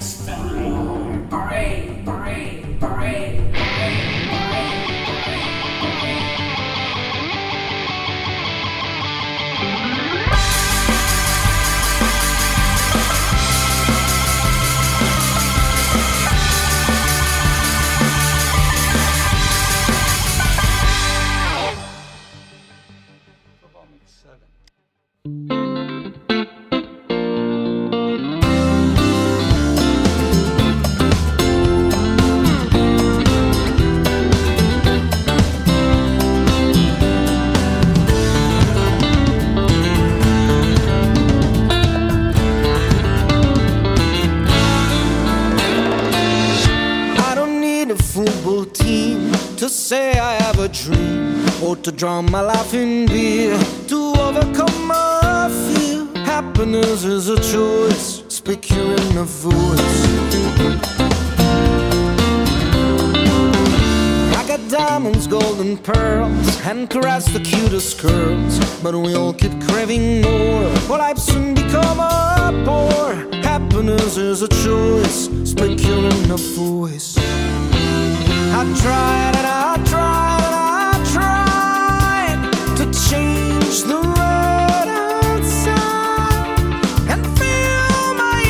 To drown my life in beer, to overcome my fear. Happiness is a choice, speak your inner voice. I got diamonds, gold and pearls, and caress the cutest girls, but we all keep craving more. Well, I've soon become a bore. Happiness is a choice, speak your inner voice. I tried and I tried and I tried to change the world outside and fill my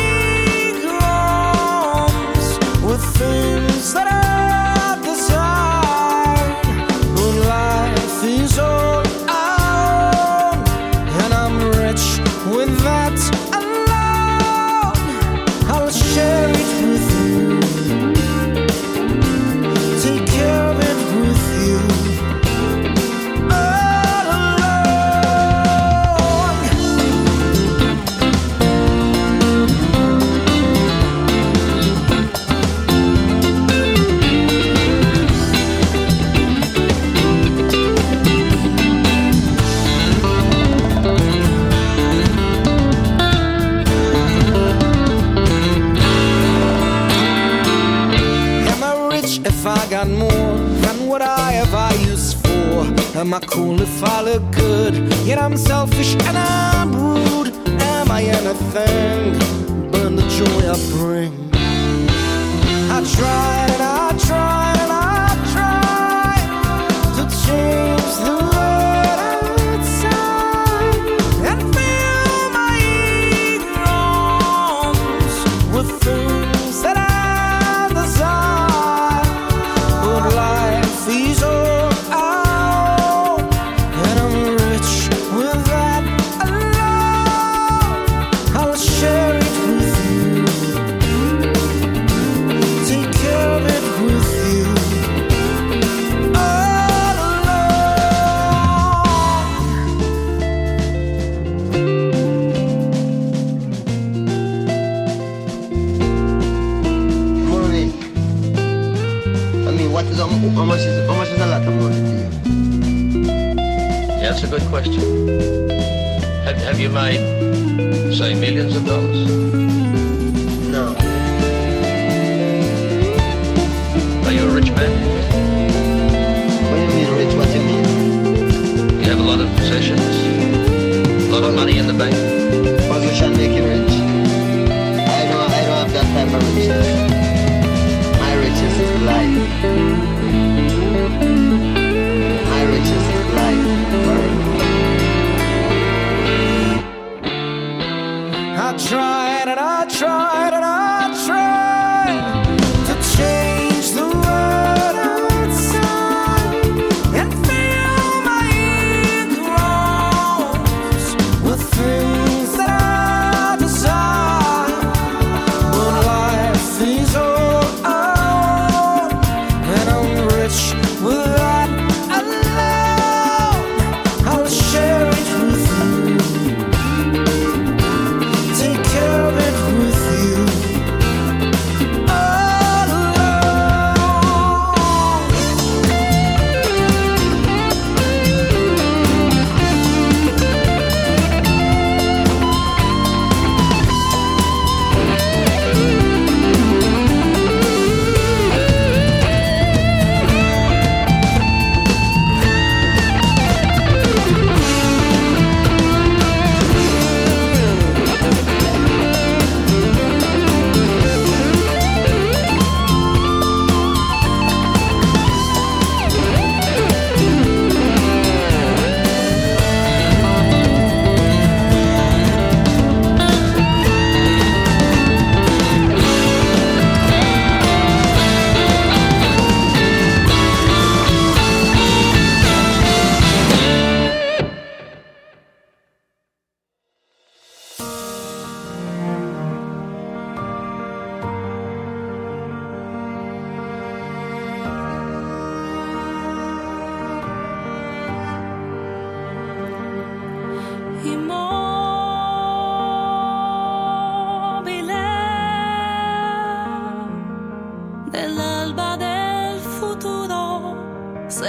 eagles with things that I desire. But life is all I own, and I'm rich with that alone. I'll share it with you, take care of it with you. If I got more than what I ever used for, am I cool if I look good? Yet I'm selfish and I'm rude. Am I anything but the joy I bring? I tried and I tried and I tried to change the world outside and fill my eagles with things that I desire. Life is all I own, and I'm rich with that alone. I'll share it with you, take care of it with you, all Morning. I mean, how much is a lot of money to you? Yeah, that's a good question. Have you made, say, millions of dollars? No. Are you a rich man? What do you mean rich? What do you mean? You have a lot of possessions? A lot of money in the bank? Position make you rich. I don't have that type of richness. My riches is life. My riches is life. I tried and I tried and I tried to change the world outside and fill my eagles with things that I desire. But life is all I own, and I'm rich with that alone. I'll share it with you, take care of it with you.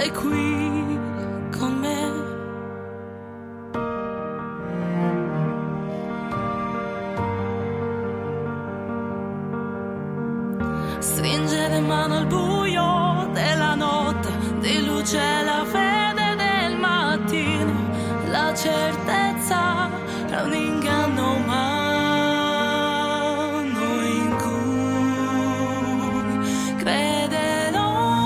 sei qui con me. Stringere mano al buio della notte, di luce la fede del mattino, la certezza è un inganno umano in cui crederò.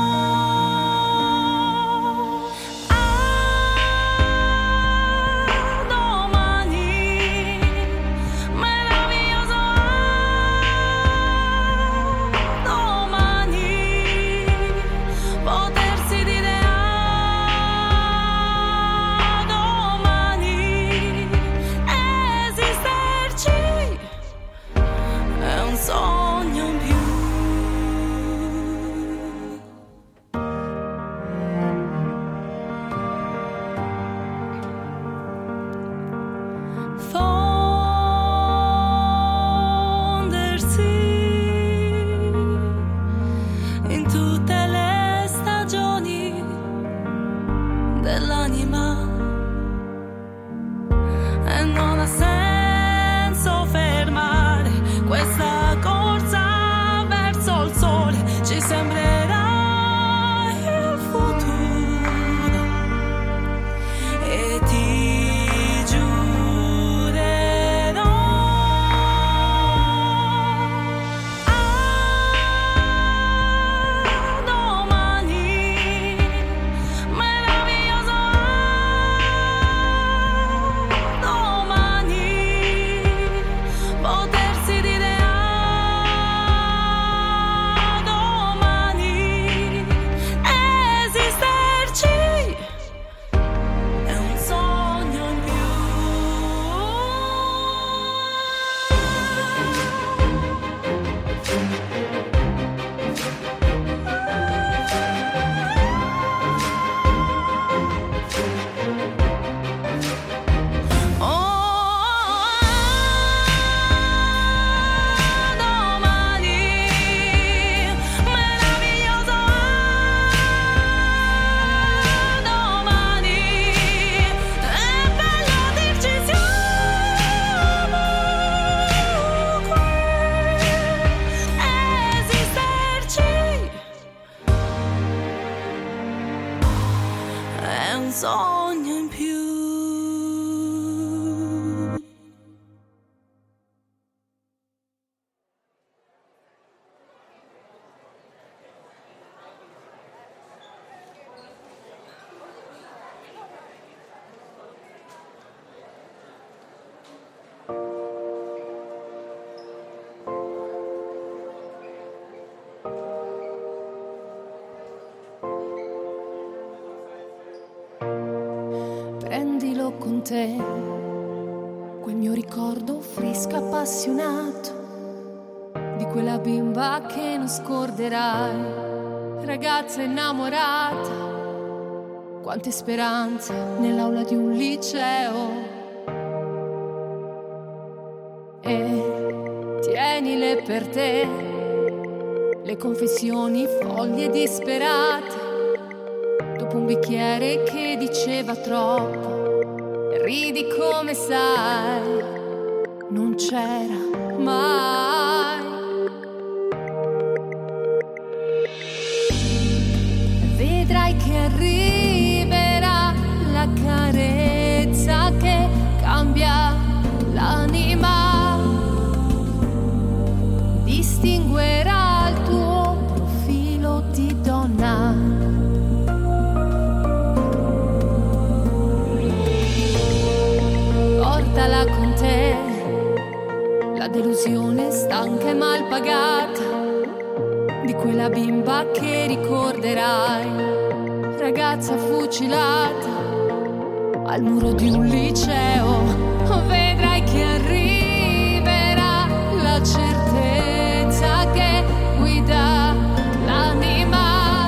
Domani, meraviglioso domani, potersi dire domani, esisterci è un sogno in più. Fondersi in tutte le stagioni dell'anima, e non ha senso fermare questa corsa verso il sole, ci sembrerà il futuro e ti giurerò domani, meraviglioso domani, potersi dire domani, esisterci è un sogno in più. Domani, meraviglioso domani, è bello dirci siamo qui, esisterci è un sogno in più. Prendilo con te, quel mio ricordo fresco appassionato di quella bimba che non scorderai, ragazza innamorata, quante speranze nell'aula di un liceo. E tienile per te, le confessioni foglie disperate, dopo un bicchiere che diceva troppo, ridi come sai, non c'era mai. Vedrai che arriverà la carezza che cambia l'anima, distinguerà il tuo profilo di donna. Portala con te, la delusione stanca e mal pagata di quella bimba che ricorderai, ragazza fucilata al muro di un liceo. Vedrai che arriverà la certezza che guida l'anima,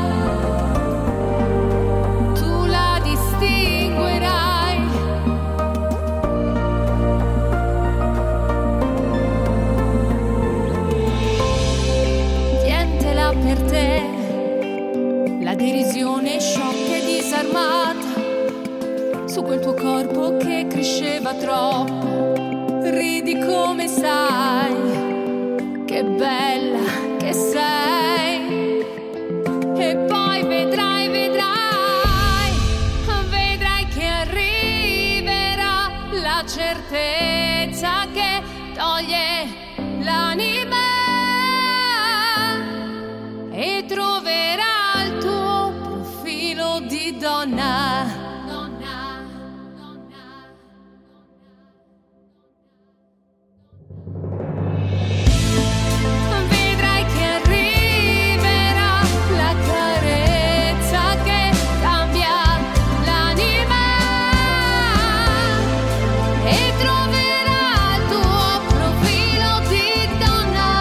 tu la distinguerai. Tientela per te, la derisione sciocca corpo che cresceva troppo. Ridi come sai, che bella che sei. E poi vedrai, vedrai, vedrai che arriverà la certezza che toglie l'anima e troverà il tuo profilo di donna. Troverà il tuo profilo di donna.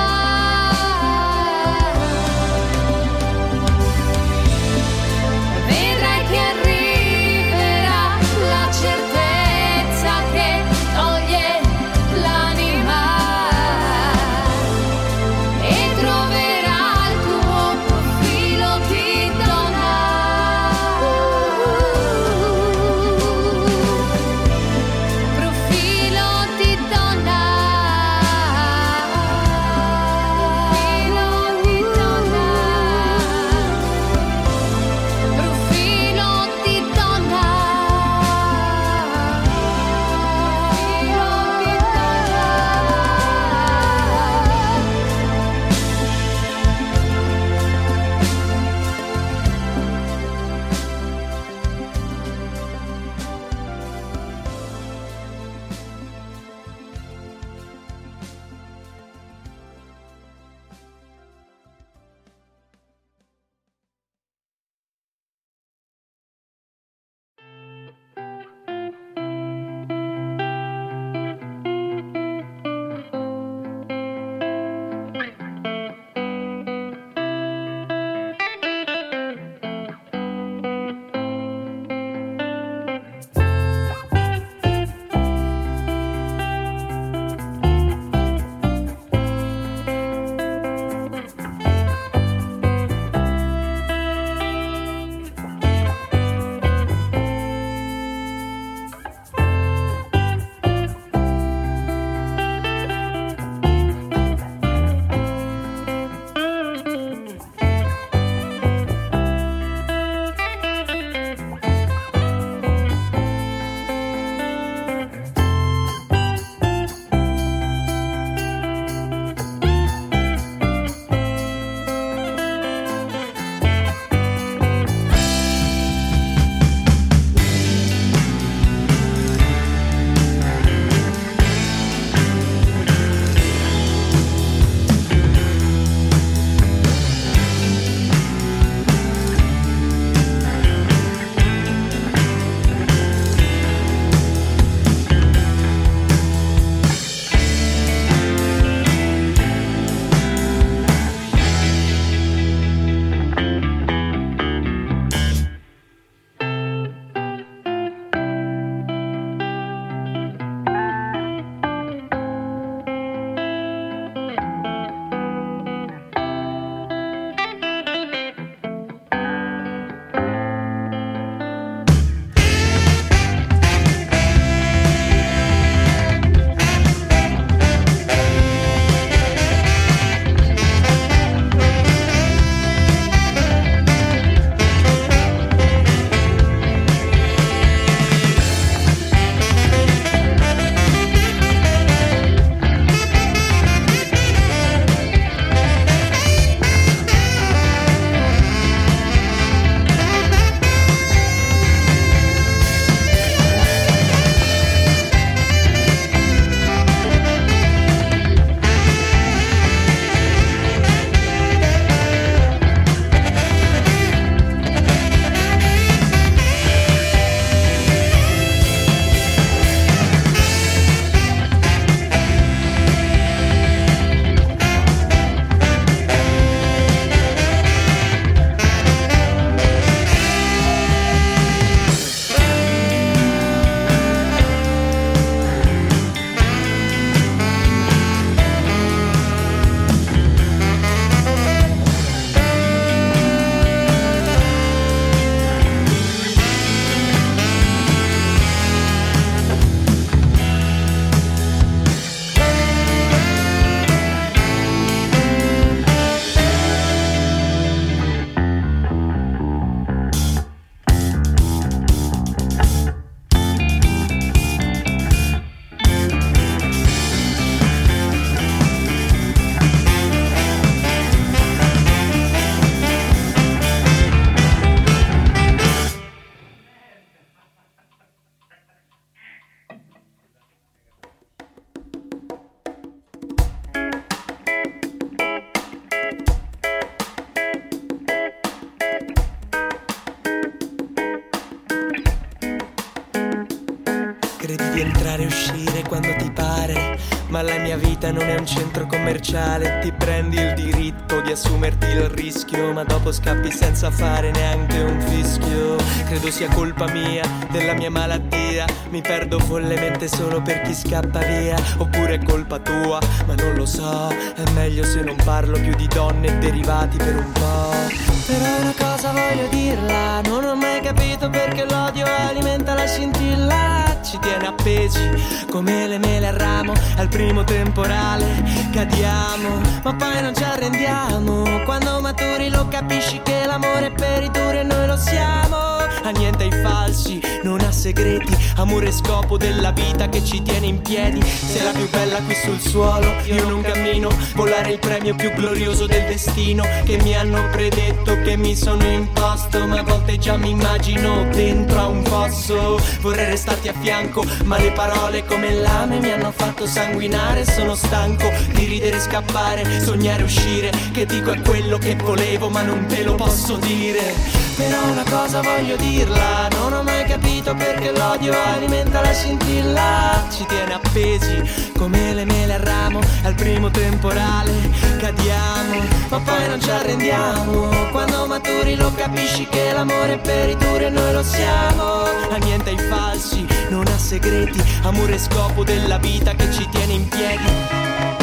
entrare e uscire quando ti pare, ma la mia vita non è un centro commerciale. Ti prendi il diritto di assumerti il rischio, ma dopo scappi senza fare neanche un fischio. Credo sia colpa mia, della mia malattia, mi perdo follemente solo per chi scappa via. Oppure è colpa tua, ma non lo so, è meglio se non parlo più di donne e derivati per un po'. Però una cosa voglio dirla, non ho mai capito perché l'odio alimenta la scintilla. Ci tiene appesi come le mele al ramo, al primo temporale cadiamo, ma poi non ci arrendiamo. Quando maturi lo capisci che l'amore è per i duri e noi lo siamo. A niente ai falsi, non ha segreti, amore è scopo della vita che ci tiene in piedi. Sei la più bella qui sul suolo, io non cammino, volare il premio più glorioso del destino. Che mi hanno predetto, che mi sono imposto, ma a volte già mi immagino dentro a un fosso. Vorrei restarti a fianco, ma le parole come lame mi hanno fatto sanguinare. Sono stanco di ridere e scappare, sognare e uscire, che dico è quello che volevo ma non te lo posso dire. Però una cosa voglio dirla, non ho mai capito perché l'odio alimenta la scintilla. Ci tiene appesi come le mele al ramo, al primo temporale cadiamo, ma poi non ci arrendiamo. Quando maturi lo capisci che l'amore è per i duri e noi lo siamo. A niente ai falsi, non ha segreti, amore è scopo della vita che ci tiene in piedi.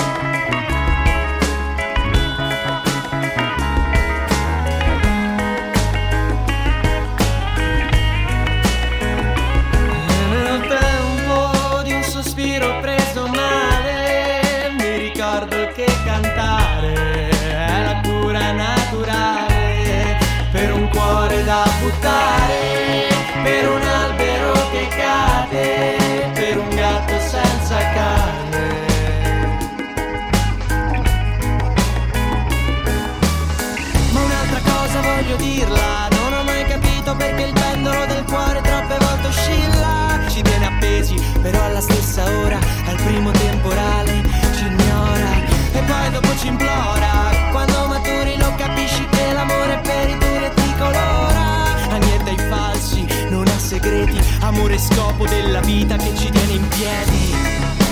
Preso male, mi ricordo che cantare è la cura naturale per un cuore da buttare, per un albero che cade, per un gatto senza carne. Ma un'altra cosa voglio dirla, non ho mai capito perché il pendolo del cuore troppe volte oscilla. Ci tiene appesi, però alla stessa ora, al primo temporale ci ignora e poi dopo ci implora. Quando maturi lo capisci che l'amore è per i duri e ti colora. A niente ai falsi, non ha segreti, amore è scopo della vita che ci tiene in piedi.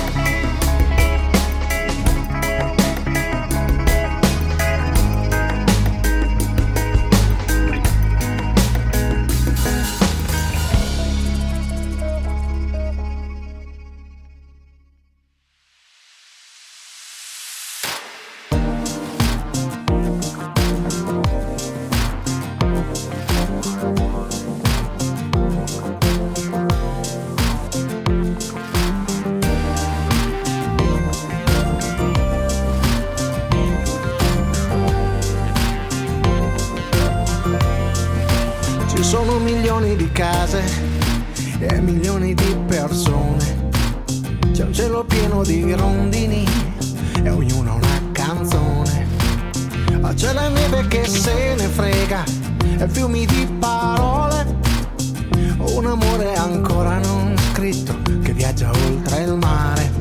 Sono milioni di case e milioni di persone. C'è un cielo pieno di rondini e ognuno una canzone. C'è la neve che se ne frega e fiumi di parole. Un amore ancora non scritto che viaggia oltre il mare.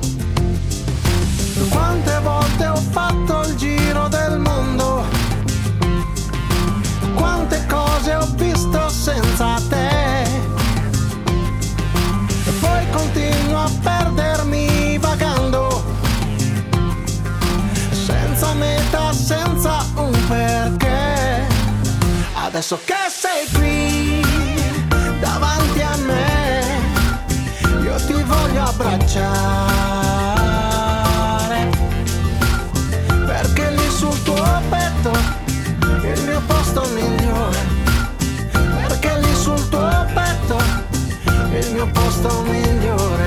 Quante volte ho fatto il giro del mondo, quante cose ho visto senza te, e poi continuo a perdermi vagando, senza meta, senza un perché. Adesso che sei qui davanti a me, io ti voglio abbracciare, perché lì sul tuo petto il mio posto migliore, perché lì sul tuo petto il mio posto migliore.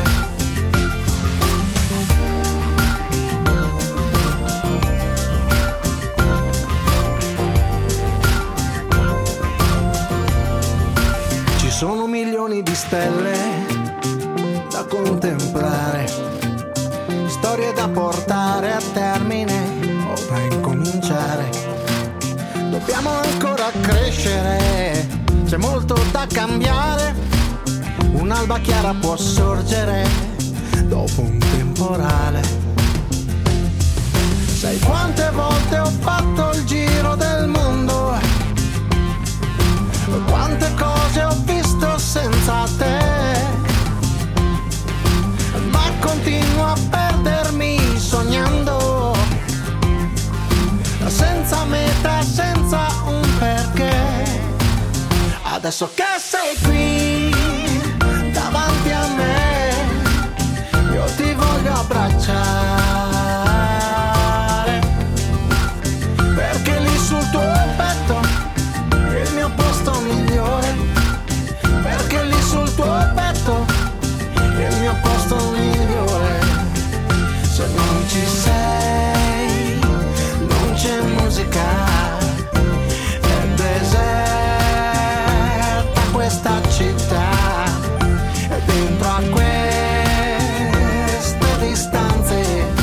Ci sono milioni di stelle da contemplare, storie da portare a termine o da incominciare. Dobbiamo ancora crescere, c'è molto da cambiare. Un'alba chiara può sorgere dopo un temporale. Sai quante volte ho fatto il giro del mondo, quante cose ho visto senza te, adesso che sei qui davanti a me, io ti voglio abbracciare, perché lì sul tuo petto è il mio posto migliore, perché lì sul tuo petto è il mio posto migliore. Se non ci sei, non c'è musica, è deserta questa città, e dentro a queste distanze,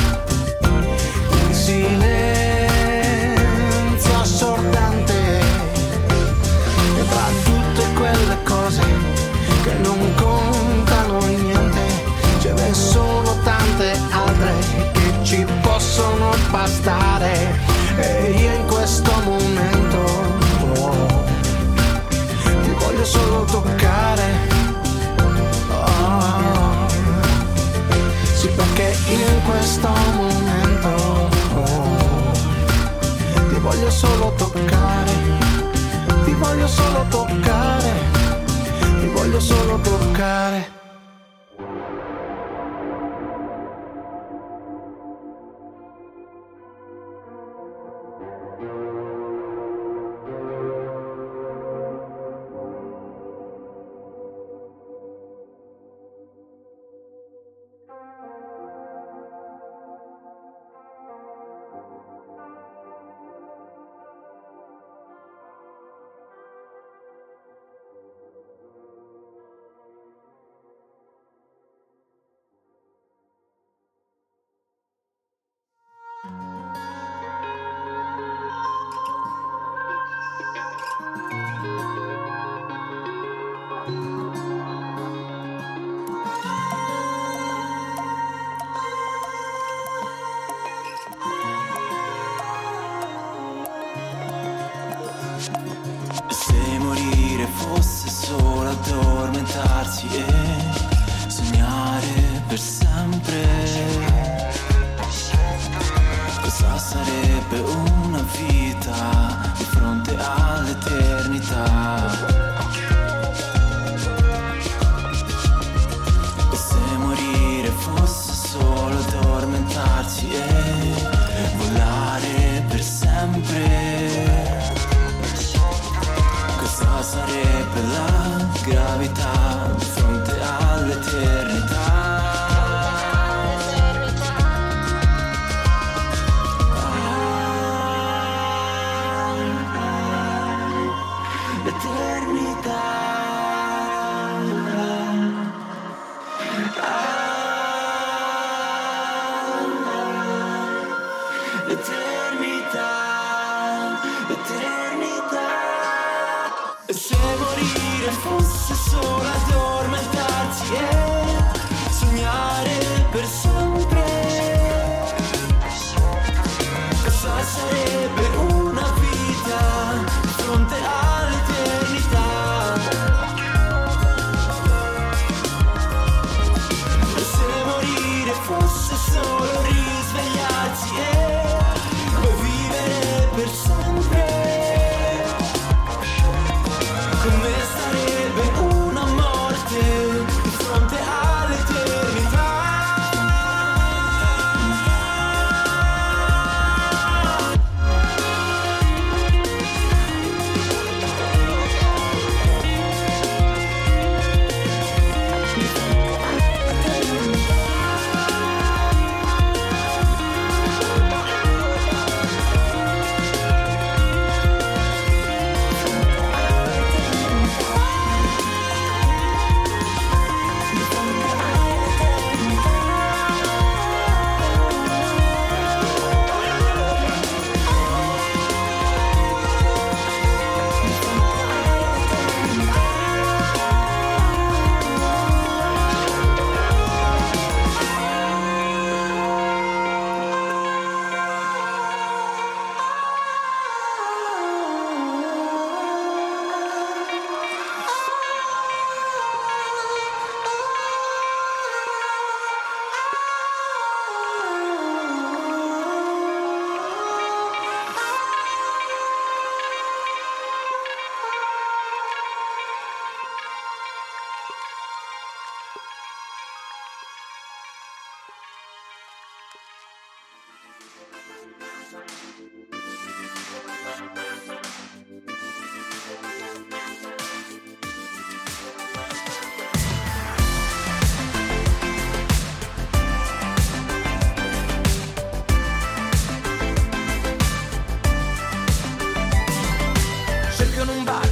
in silenzio assordante, e tra tutte quelle cose che non contano niente, ce ne sono tante altre che ci possono bastare, e io in questo momento ti voglio solo toccare. Sì, perché io in questo momento ti voglio solo toccare, ti voglio solo toccare, ti voglio solo toccare. Fosse solo addormentarsi e sognare per sempre, cosa sarebbe una vita di fronte all'eternità? E se morire fosse solo addormentarsi e volare per sempre, cosa sarebbe la gravità di fronte all'eternità? L'eternità. L'eternità. L'eternità. E se morire fosse solo addormentarsi e sognare per sempre, cosa sarebbe una vita di fronte all'eternità? E se morire fosse solo risvegliarsi e poi vivere per sempre, come sarebbe una morte di fronte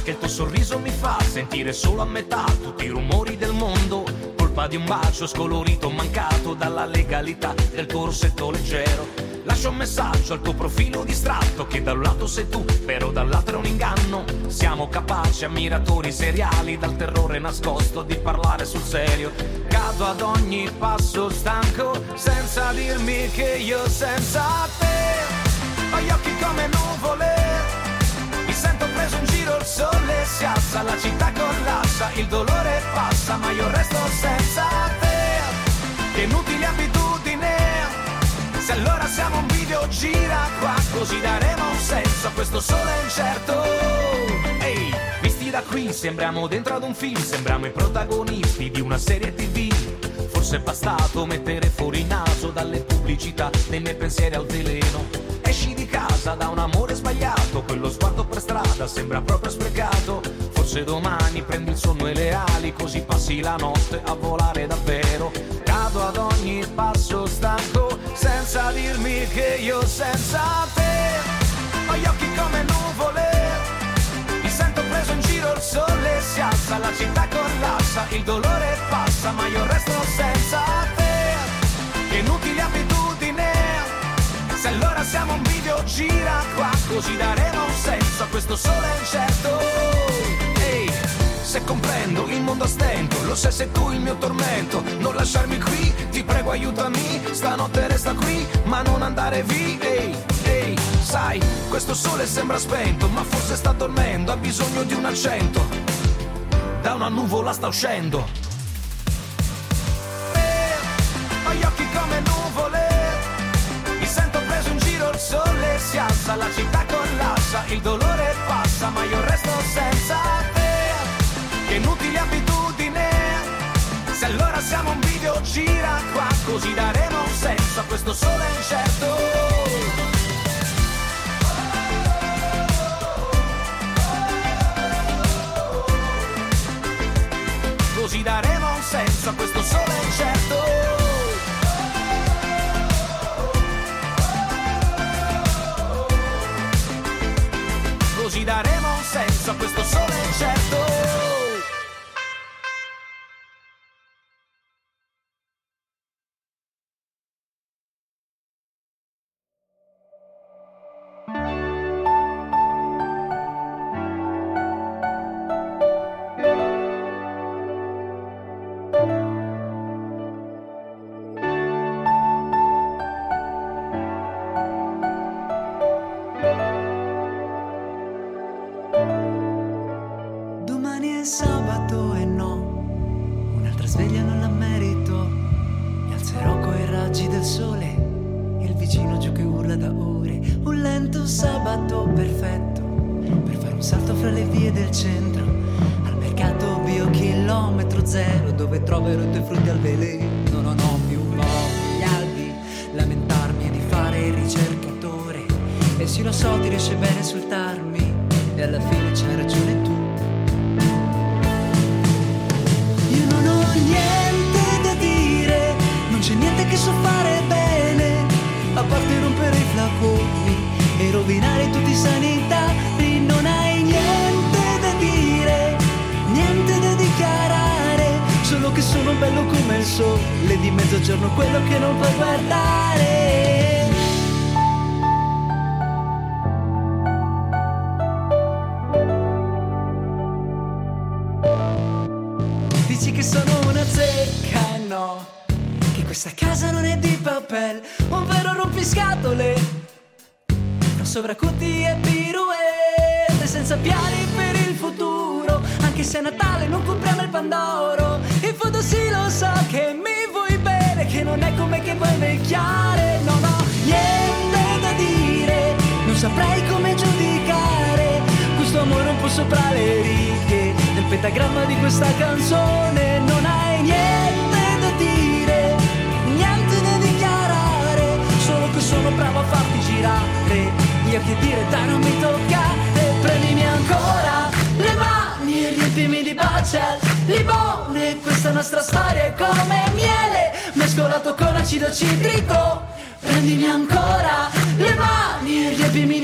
che il tuo sorriso mi fa sentire solo a metà tutti i rumori del mondo. Colpa di un bacio scolorito mancato dalla legalità del tuo rossetto leggero. Lascia un messaggio al tuo profilo distratto che da un lato sei tu, però dall'altro è un inganno. Siamo capaci ammiratori seriali dal terrore nascosto di parlare sul serio. Cado ad ogni passo stanco senza dirmi che io senza te ho gli occhi come nuvole. Mi sento preso in giro, il sole si alza, la città collassa, il dolore passa, ma io resto senza te. Che inutili abitudini. Se allora siamo un video, gira qua, così daremo un senso a questo sole incerto. Ehi, visti da qui sembriamo dentro ad un film, sembriamo i protagonisti di una serie TV. Forse è bastato mettere fuori il naso dalle pubblicità dei miei pensieri al veleno. Esci di casa da un amore sbagliato, quello sguardo per strada sembra proprio sprecato. Forse domani prendi il sonno e le ali, così passi la notte a volare davvero. Cado ad ogni passo stanco senza dirmi che io senza te ho gli occhi come nuvole. Mi sento preso in giro, il sole si alza, la città collassa, il dolore passa, ma io resto senza te. Che inutili abitudini. Se allora siamo un video, gira qua, così daremo un senso a questo sole incerto. Ehi, se comprendo il mondo a stento, lo sai sei tu il mio tormento. Non lasciarmi qui, ti prego aiutami, stanotte resta qui, ma non andare via. Ehi, ehi, sai, questo sole sembra spento, ma forse sta dormendo, ha bisogno di un accento. Da una nuvola sta uscendo. Ho gli occhi come nuvole. Mi sento preso in giro, il sole si alza, la città collassa, il dolore passa, ma io resto senza te. Che inutili abitudini. Se allora siamo un video, gira qua, così daremo un senso a questo sole incerto. Così daremo un senso a questo sole incerto. Così daremo un senso a questo sole incerto. Sovraccuti e pirouette, senza piani per il futuro. Anche se a Natale non compriamo il Pandoro, in fondo sì lo so che mi vuoi bene, che non è come che vuoi invecchiare. Non ho niente da dire, non saprei come giudicare questo amore un po' sopra le righe del pentagramma di questa canzone. Non hai niente da dire, niente da dichiarare, solo che sono bravo a farti girare. Io che dire dai non mi toccare. Prendimi ancora le mani e riempimi di baci al limone. Questa nostra storia è come miele mescolato con acido citrico. Prendimi ancora le mani e riempimi di baci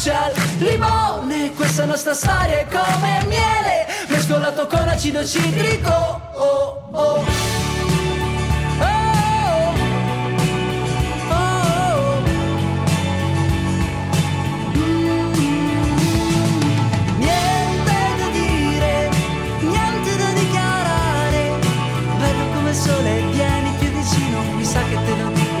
dolce al limone. Questa nostra storia è come miele mescolato con acido citrico. Oh, oh. Sole, vieni più vicino, mi sa che te lo dico.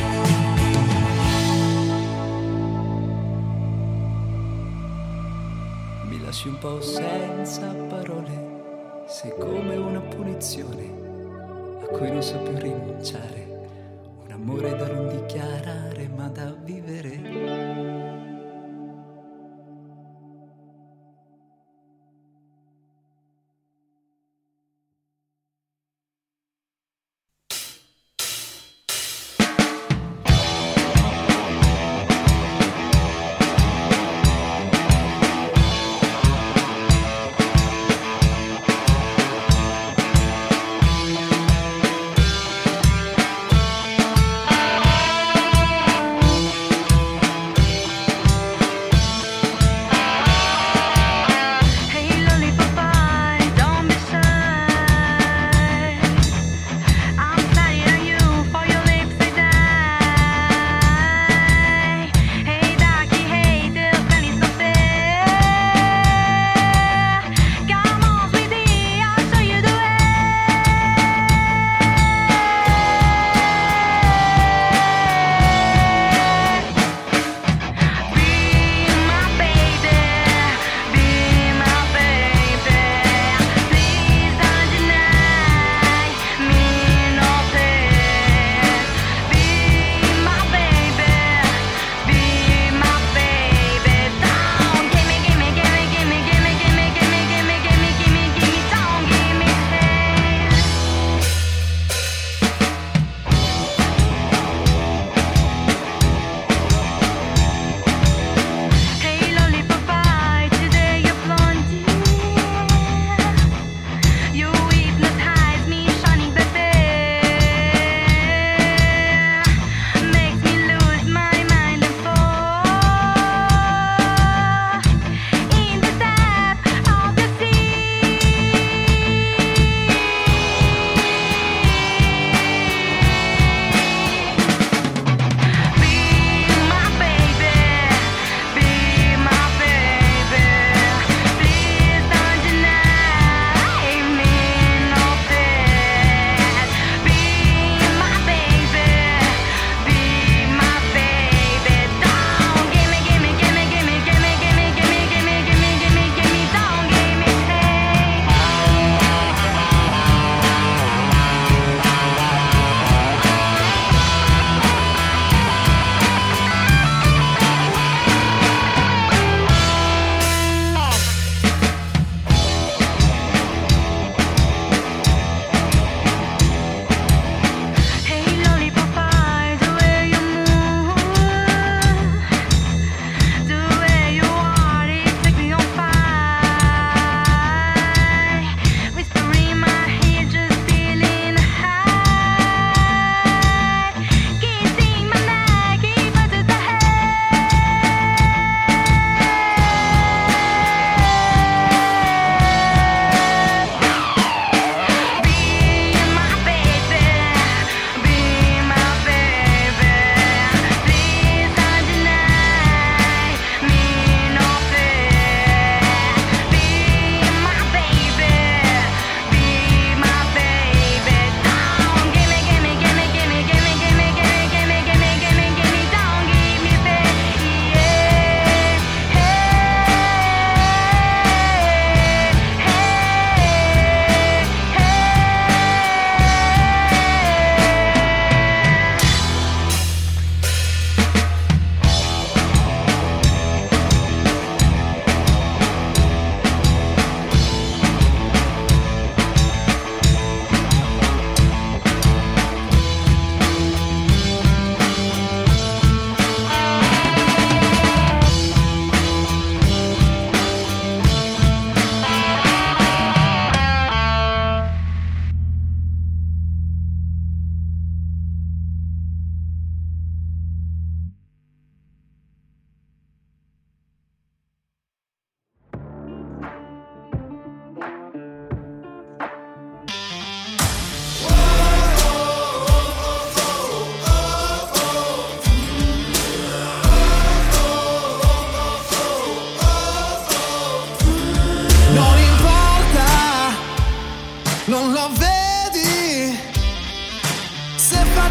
Mi lasci un po' senza parole, sei come una punizione a cui non so più rinunciare, un amore da non dichiarare ma da vivere.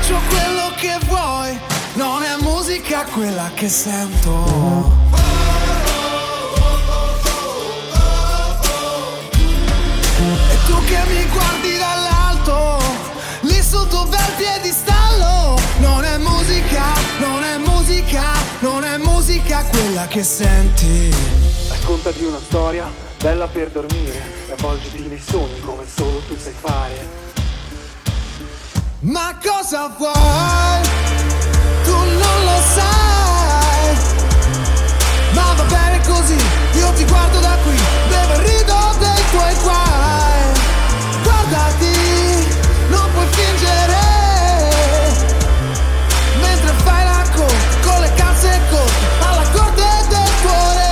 faccio quello che vuoi, non è musica quella che sento. E tu che mi guardi dall'alto, lì sotto bel piedistallo, non è musica, non è musica, non è musica quella che senti. Raccontati una storia bella per dormire, avvolgiti nei sogni come solo tu sai fare. Ma cosa vuoi? Tu non lo sai, ma va bene così, io ti guardo da qui, bevo e rido dei tuoi guai. Guardati, non puoi fingere, mentre fai la corte con le calze corte alla corte del tuo re.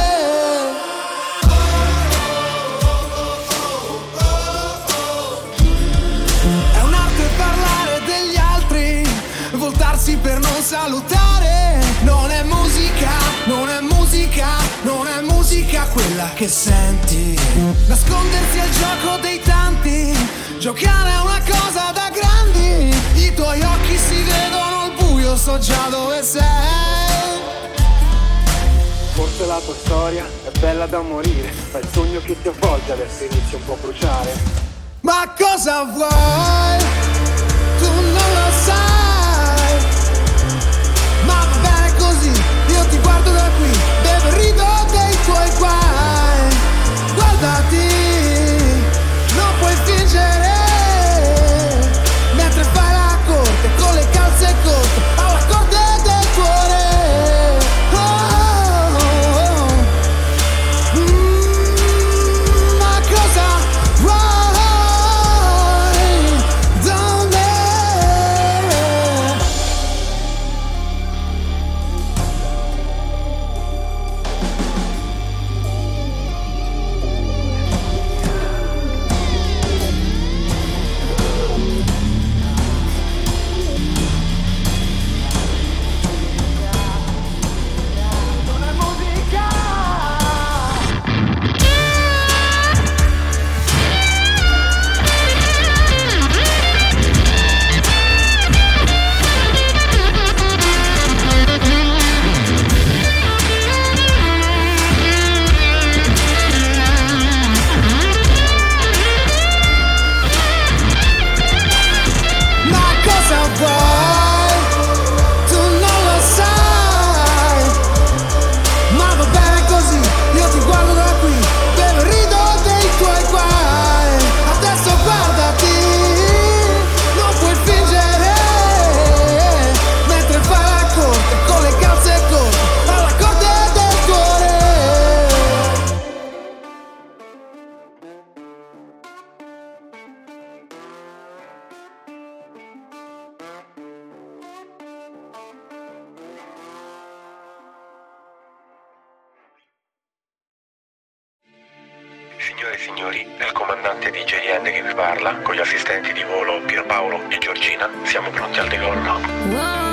È un'arte parlare degli altri, voltarsi per non salutare. Non è musica, non è musica, non è musica quella che senti. Nascondersi al gioco dei tanti, giocare è una cosa da grandi. I tuoi occhi si vedono al buio, so già dove sei. Forse la tua storia è bella da morire, ma il sogno che ti avvolge adesso inizia un po' a bruciare. Ma cosa vuoi? Tu non lo sai, ma va bene così, io ti guardo da qui, bevo e rido dei tuoi guai. Guardati, non puoi fingere, mentre fai la corte con le calze corte alla corte del tuo re. Ma cosa vuoi da me? Signore e signori, è il comandante DJN che vi parla, con gli assistenti di volo Pierpaolo e Giorgina. Siamo pronti al decollo.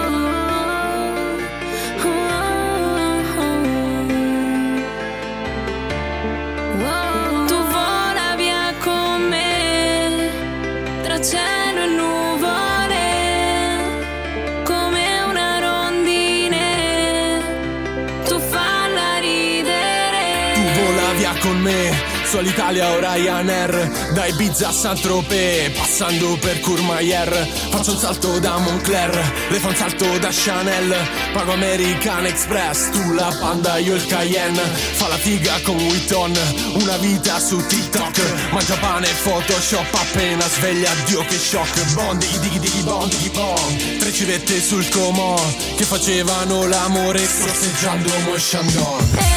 Tu vola via con me, tra cielo e nuvole, come una rondine, tu falla ridere. Tu vola via con me, su Alitalia o Ryanair, da Ibiza a Saint-Tropez, passando per Courmayeur. Faccio un salto da Moncler, lei fa un salto da Chanel, pago American Express, tu la Panda, io il Cayenne. Fa la figa con Vuitton, una vita su TikTok, mangia pane e Photoshop, appena sveglia, Dio che shock. Bondi, dighi dighi bon, dighi bon, tre civette sul comò, che facevano l'amore sorseggiando Mo Chandon.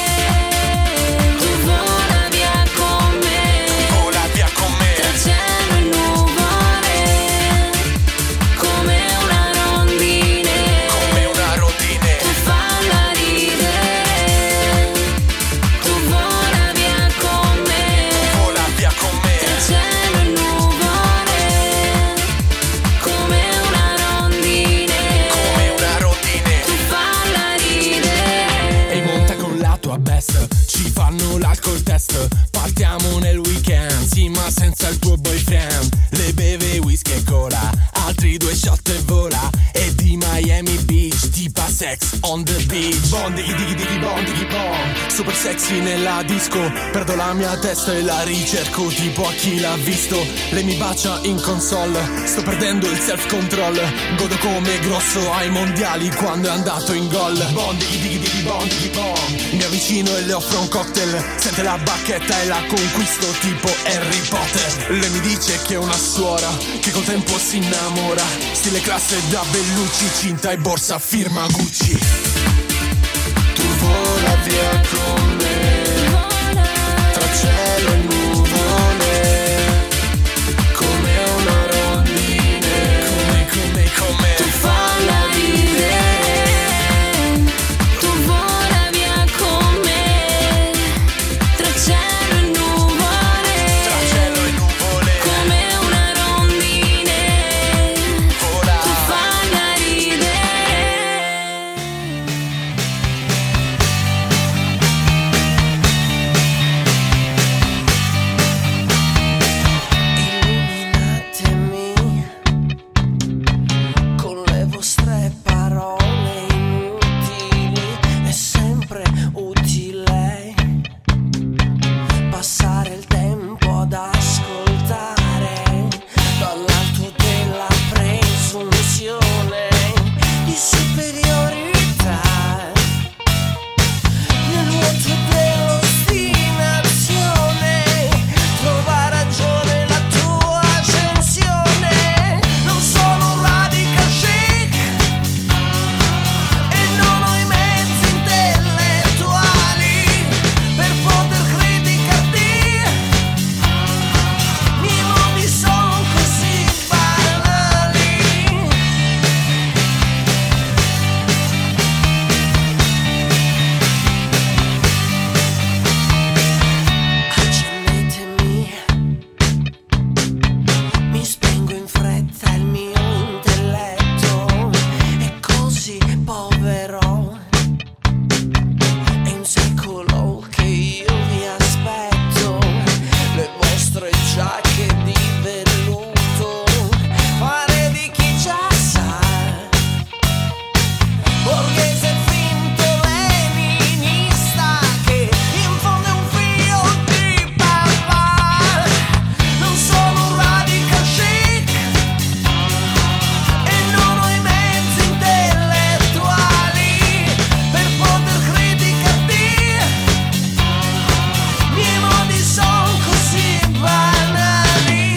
Ci fanno l'alcol test, partiamo nel weekend, sì ma senza il tuo boyfriend. Le beve whisky e cola, altri 2 shot e vola, e sex on the beach. Bom, diggy diggy diggy bom, diggy bom. Super sexy nella disco, perdo la mia testa e la ricerco tipo a chi l'ha visto. Lei mi bacia in console, sto perdendo il self control. Godo come grosso ai mondiali quando è andato in gol. Bom, diggy diggy diggy bom, diggy bom. Mi avvicino e le offro un cocktail, sente la bacchetta e la conquisto tipo Harry Potter. Lei mi dice che è una suora, che col tempo si innamora. Stile classe da Bellucci, cinta e borsa firma Gucci. Tu vola via con me, tra cielo e nuvole, come una rondine, come Tu falla ridere, tu vola via con me, tra cielo e nuvole, come una rondine, vola. Tu falla ridere. Illuminatemi con le vostre parole inutili, è sempre utile passare il tempo ad ascoltare dall'alto della presunzione di superiorità, nel vuoto dell'ostinazione trova ragione la tua accensione. Non sono un radical chic e non ho i mezzi intellettuali per poter criticarti. I miei modi sono così banali. Accendetemi, mi spengo in fretta il mio intelletto, è così povero, è un secolo che io vi aspetto, le vostre giacche di velluto, fare di chi già sa, borghese finto leninista che infonde un filo di papà. Non sono un radical chic e non ho i mezzi intellettuali per poter criticarti. I miei modi sono così banali.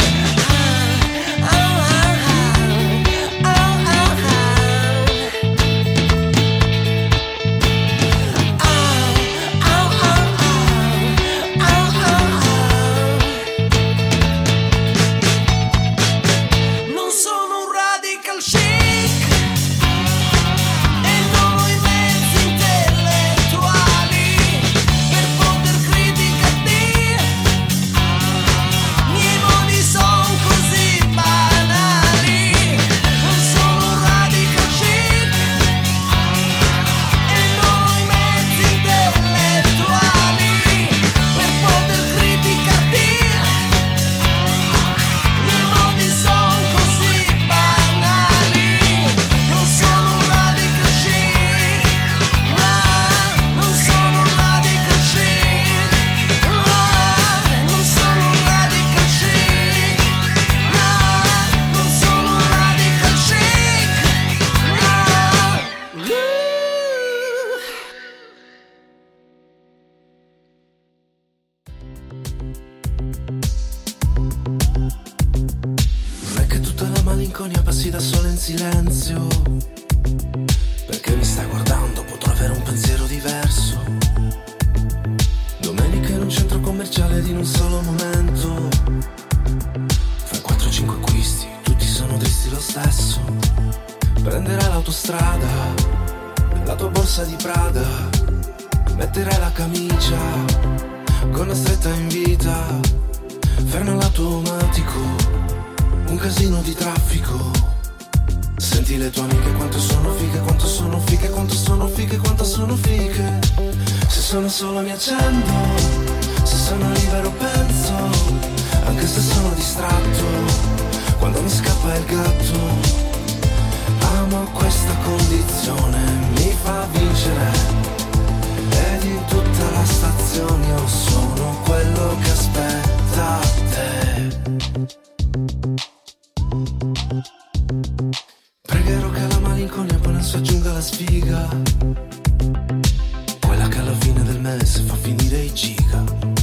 Non sono un radical chic e non ho i mezzi intellettuali per poter criticarti. I miei modi sono così banali. Non sono un radical chic e non ho i mezzi intellettuali per poter criticarti. I miei modi sono così banali. Non sono un radical chic, no, non sono un radical chic, no, non sono un radical chic, no, non sono un radical chic, no. Non è che tutta la malinconia passi da sola in silenzio, perché mi stai guardando potrò avere un pensiero diverso. Domenica in un centro commerciale ed in un solo momento fai 4-5 acquisti, tutti sono tristi lo stesso. Prenderai l'autostrada, la tua borsa di Prada, metterai la camicia con la stretta in vita, ferma l'automatico, un casino di traffico. Senti le tue amiche quanto sono fighe, quanto sono fighe, quanto sono fighe, quanto sono fighe. Se sono solo mi accendo, se sono libero penso, anche se sono distratto, quando mi scappa il gatto. Amo questa condizione, mi fa vincere. Ed in tutta la stazione io sono quello che aspetta te. Pregherò che la malinconia poi non si aggiunga alla sfiga, quella che alla fine del mese fa finire i giga.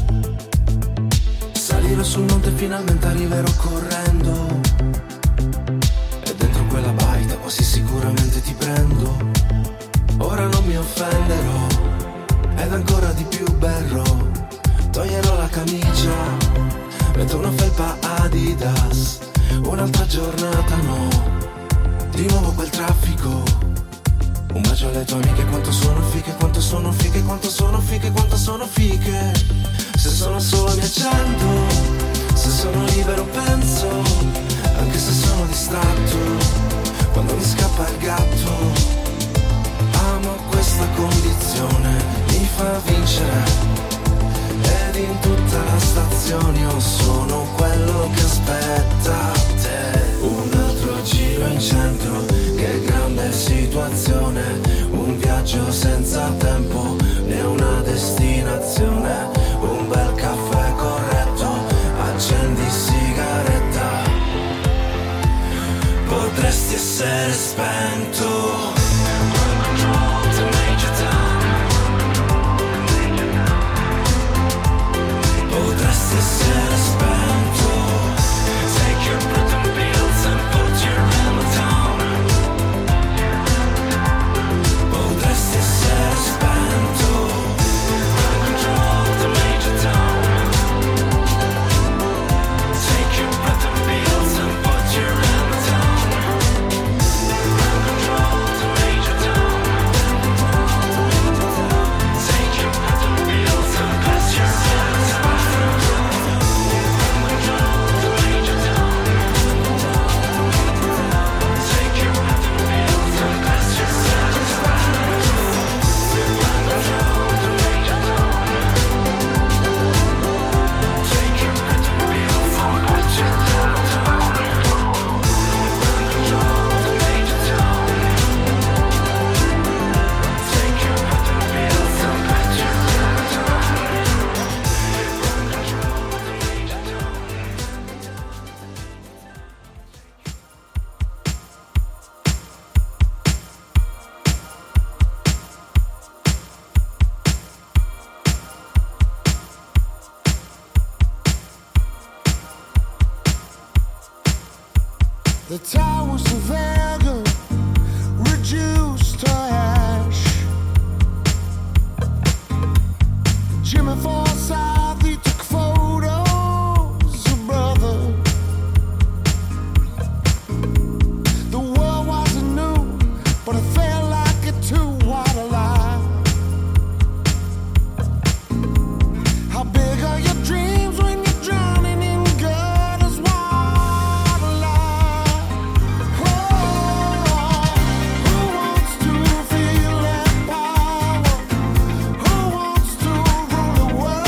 Salirò sul monte e finalmente arriverò correndo, e dentro quella baita quasi sicuramente ti prendo. Ora non mi offenderò, ed ancora di più berrò. Toglierò la camicia, metto una felpa Adidas. Un'altra giornata no, di nuovo quel traffico. Un bacio alle tue amiche, quanto sono fighe, quanto sono fighe, quanto sono fighe, quanto sono fighe. Se sono solo mi accendo, se sono libero penso, anche se sono distratto, quando mi scappa il gatto. Amo questa condizione, mi fa vincere. Ed in tutta la stazione io sono quello che aspetta te. Un altro giro in centro, che grande situazione. Un viaggio senza tempo, né una destinazione. Un bel caffè corretto, accendi sigaretta. Potresti essere spento. Potresti essere spento. Take your breath and pills and put your helmet on. Potresti essere spento. Control the major town. Take your breath and pills and put your helmet on. Control the major town. Take your breath and pills and put your helmet on. The towers of Vega reduced to ash. Jimmy Forsyth, he took photos of brother. The world wasn't new, but it felt like it too. What a lie. How big are your dreams when you're drowning in gutters? What a lie. Who wants to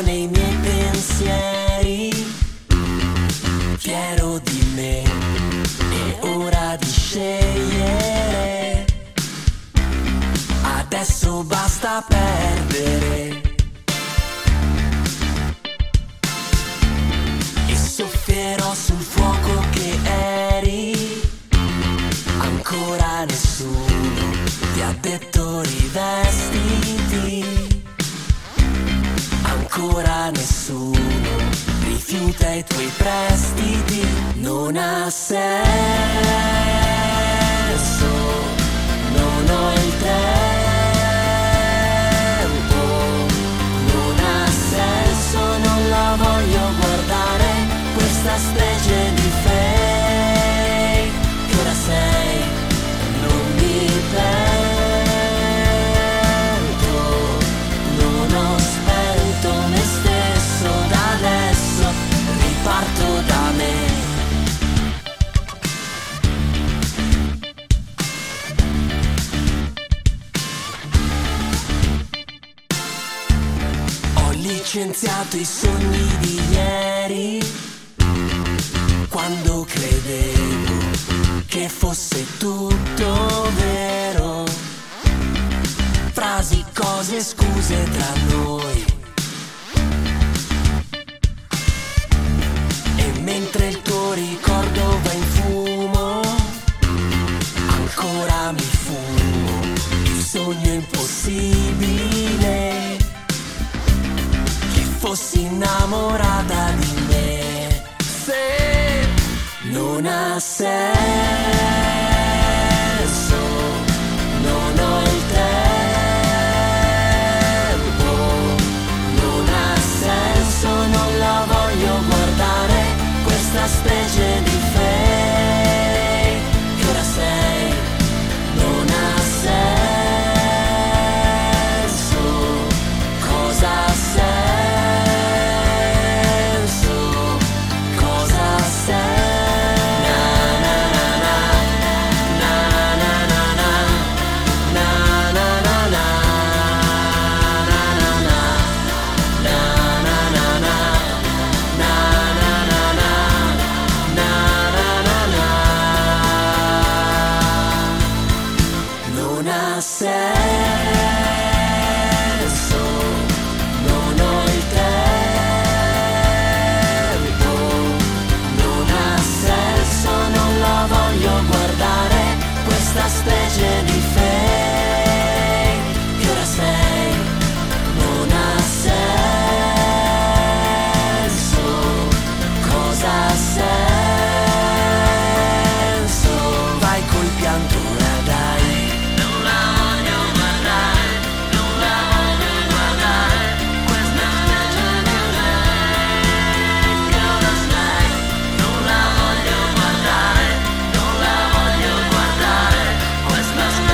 nei miei pensieri, fiero di me, è ora di scegliere, adesso basta perdere. E soffierò sul fuoco che eri, ancora nessuno ti ha detto rivestiti, ancora nessuno rifiuta i tuoi prestiti. Non ha senso, non ho il tempo, non ha senso, non la voglio guardare, questa specie di fake che ora sei, non mi pento, non ho spento me stesso, da adesso riparto da me. Ho licenziato i sogni di ieri, quando credevo che fosse tutto vero, frasi, cose, scuse tra noi. E mentre il tuo ricordo va in fumo, ancora mi fumo il sogno impossibile, che fossi innamorata di me. Se non ha senso, non ho il tempo, non ha senso, non la voglio guardare, questa specie di fake che ora sei, non ha senso, cosa ha senso, cosa ha senso. Non ha senso, non ho il tempo, non ha senso, non la voglio guardare, questa specie di fake che ora sei, non ha senso, cosa ha senso, vai col pianto ora dai. Questa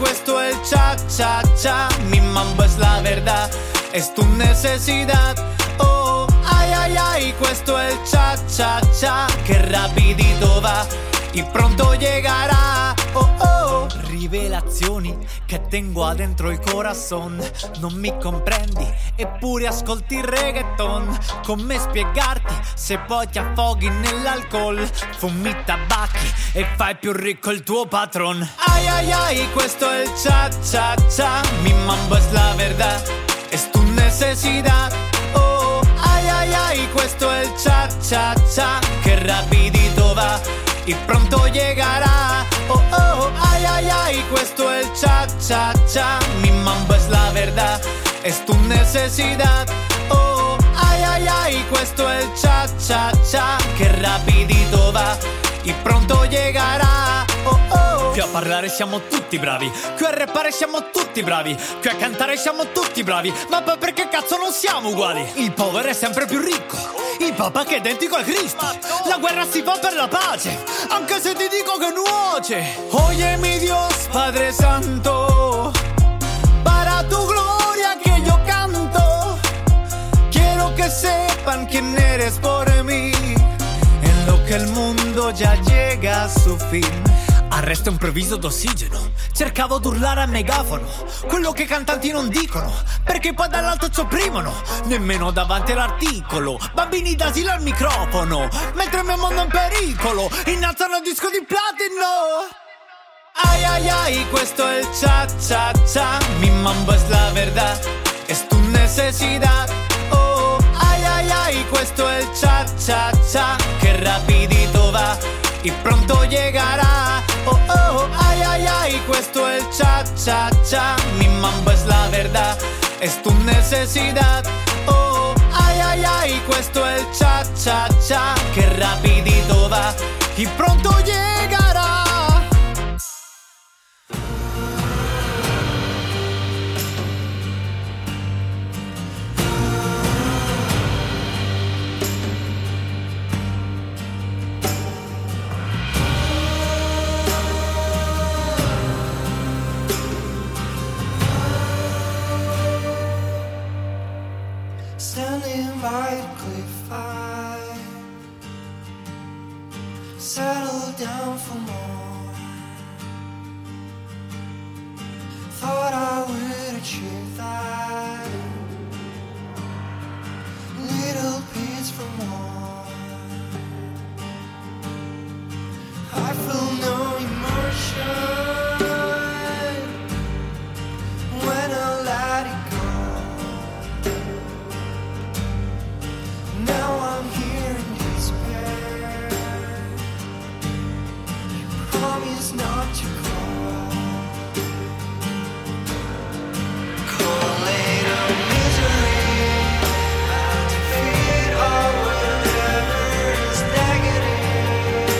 questo es el cha-cha-cha. Mi mambo es la verdad, es tu necesidad. Oh, ay, ay, ay, questo es el cha-cha-cha, che rapidito va y pronto llegará. Oh, oh. Rivelazioni che tengo adentro il corazon. Non mi comprendi, eppure ascolti il reggaeton. Come spiegarti se poi ti affoghi nell'alcol, fumi tabacchi e fai più ricco il tuo patron. Ay, ay, ay, questo è il cha-cha-cha. Mi mambo es la verdad, es tu necesidad. Oh, ay, ay, ay, questo è il cha-cha-cha, che rapidito va y pronto llegará. Oh, oh, ay, ay, ay, questo es el cha-cha-cha. Mi mambo es la verdad, es tu necesidad. Oh, ay, ay, ay, questo es el cha-cha-cha, che rapidito va y pronto llegará. Oh, oh. Qui a parlare siamo tutti bravi, qui a rappare siamo tutti bravi, qui a cantare siamo tutti bravi, ma poi perché cazzo non siamo uguali? Il povero è sempre più ricco, il papa che è identico al Cristo, la guerra si fa per la pace, anche se ti dico che nuoce. Oye mi Dios, Padre Santo, para tu gloria que yo canto, quiero que sepan quién eres por mí, en lo que el mundo ya llega a su fin. Arresto improvviso d'ossigeno, cercavo d'urlare a megafono quello che i cantanti non dicono, perché poi dall'alto ci opprimono, nemmeno davanti all'articolo. Bambini d'asilo al microfono, mentre il mio mondo è in pericolo, innalzano il disco di platino. Ay, ay, ay, questo è il cha-cha-cha. Mi mambo es la verdad, es tu necesidad. Oh, ay, ay, ay, questo è il cha-cha-cha, che rapidito va y pronto llegará. Oh, oh, ay, ay, ay, questo es el cha-cha-cha. Mi mambo es la verdad, es tu necesidad. Oh, ay, ay, ay, questo es el cha-cha-cha, che rapidito va y pronto llegará. Standing by the cliff, I settled down for more. Thought I would achieve that little piece for more. I feel no emotion when I let it go. Now I'm here in despair. You promise not to call. Call later misery, defeat or whatever is negative.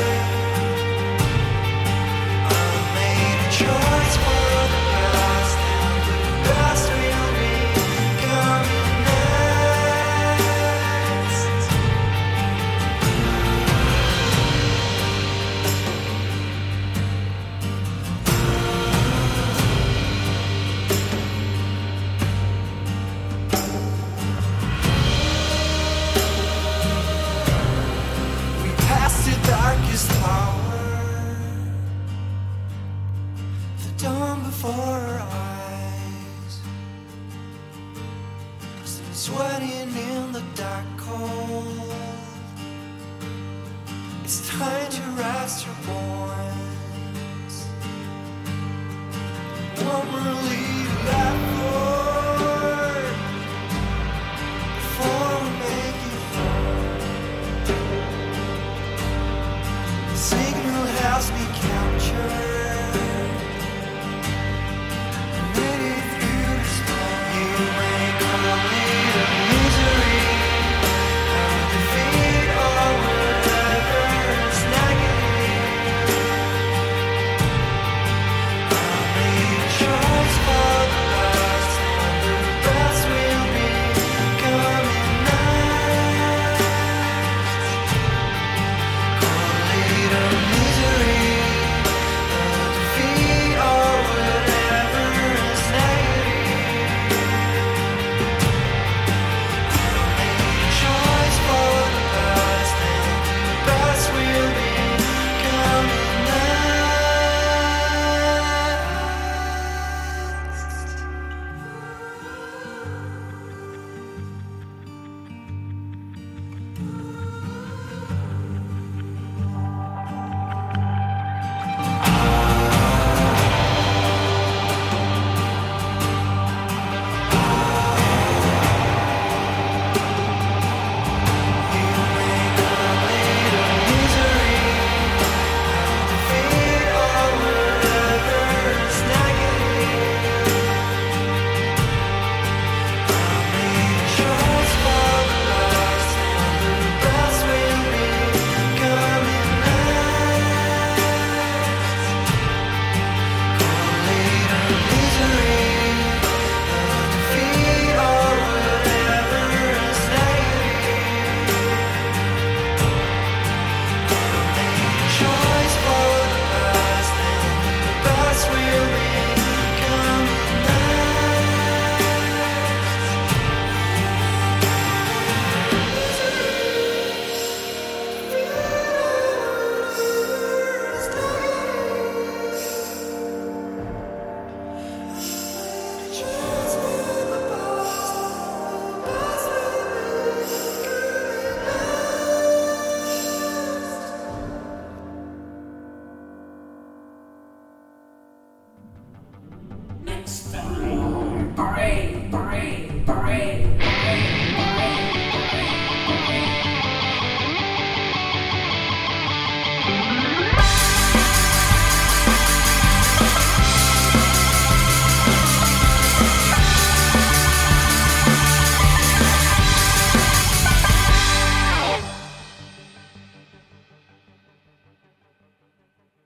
I made a choice for the past, and the best will be coming next. We passed the darkest hour, the dawn before our eyes, still sweating in the dark cold. It's time to rest your bones. One more